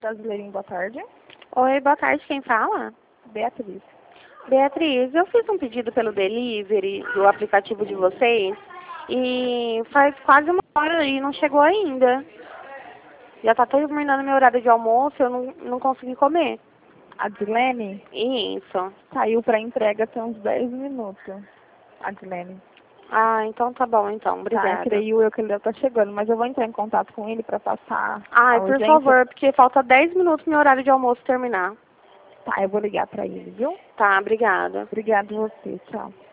Brasileirinho, boa tarde. Oi, boa tarde, quem fala? Beatriz. Beatriz, eu fiz um pedido pelo delivery do aplicativo de vocês e faz quase uma hora e não chegou ainda. Já tá terminando meu horário de almoço, eu não consegui comer. A Dilene Isso. saiu para entrega tem uns 10 minutos. A Dilene. Ah, então tá bom, então. Tá, Obrigada. creio eu que ele deve estar chegando, mas eu vou entrar em contato com ele para passar Ai, a por urgência. favor, porque falta 10 minutos pro meu horário de almoço terminar. Tá, eu vou ligar para ele, viu? Tá, obrigada. Obrigada a você, tchau.